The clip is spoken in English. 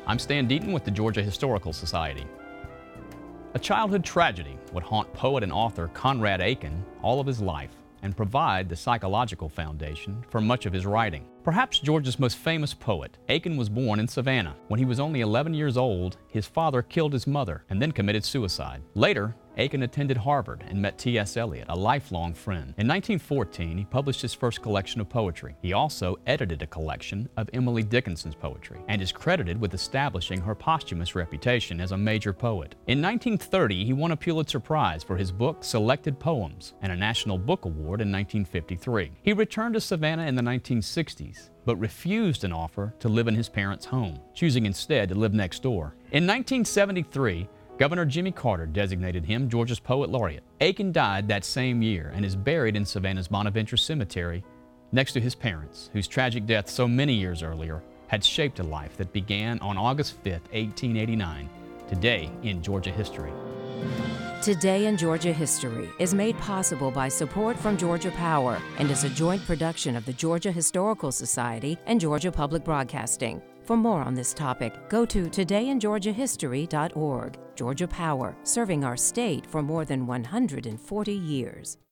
I'm Stan Deaton with the Georgia Historical Society. A childhood tragedy would haunt poet and author Conrad Aiken all of his life and provide the psychological foundation for much of his writing. Perhaps Georgia's most famous poet, Aiken was born in Savannah. When he was only 11 years old, his father killed his mother and then committed suicide. Later, Aiken attended Harvard and met T.S. Eliot, a lifelong friend. In 1914, he published his first collection of poetry. He also edited a collection of Emily Dickinson's poetry and is credited with establishing her posthumous reputation as a major poet. In 1930, he won a Pulitzer Prize for his book Selected Poems and a National Book Award in 1953. He returned to Savannah in the 1960s, but refused an offer to live in his parents' home, choosing instead to live next door. In 1973, Governor Jimmy Carter designated him Georgia's Poet Laureate. Aiken died that same year and is buried in Savannah's Bonaventure Cemetery next to his parents, whose tragic death so many years earlier had shaped a life that began on August 5, 1889, today in Georgia history. Today in Georgia History is made possible by support from Georgia Power and is a joint production of the Georgia Historical Society and Georgia Public Broadcasting. For more on this topic, go to todayingeorgiahistory.org. Georgia Power, serving our state for more than 140 years.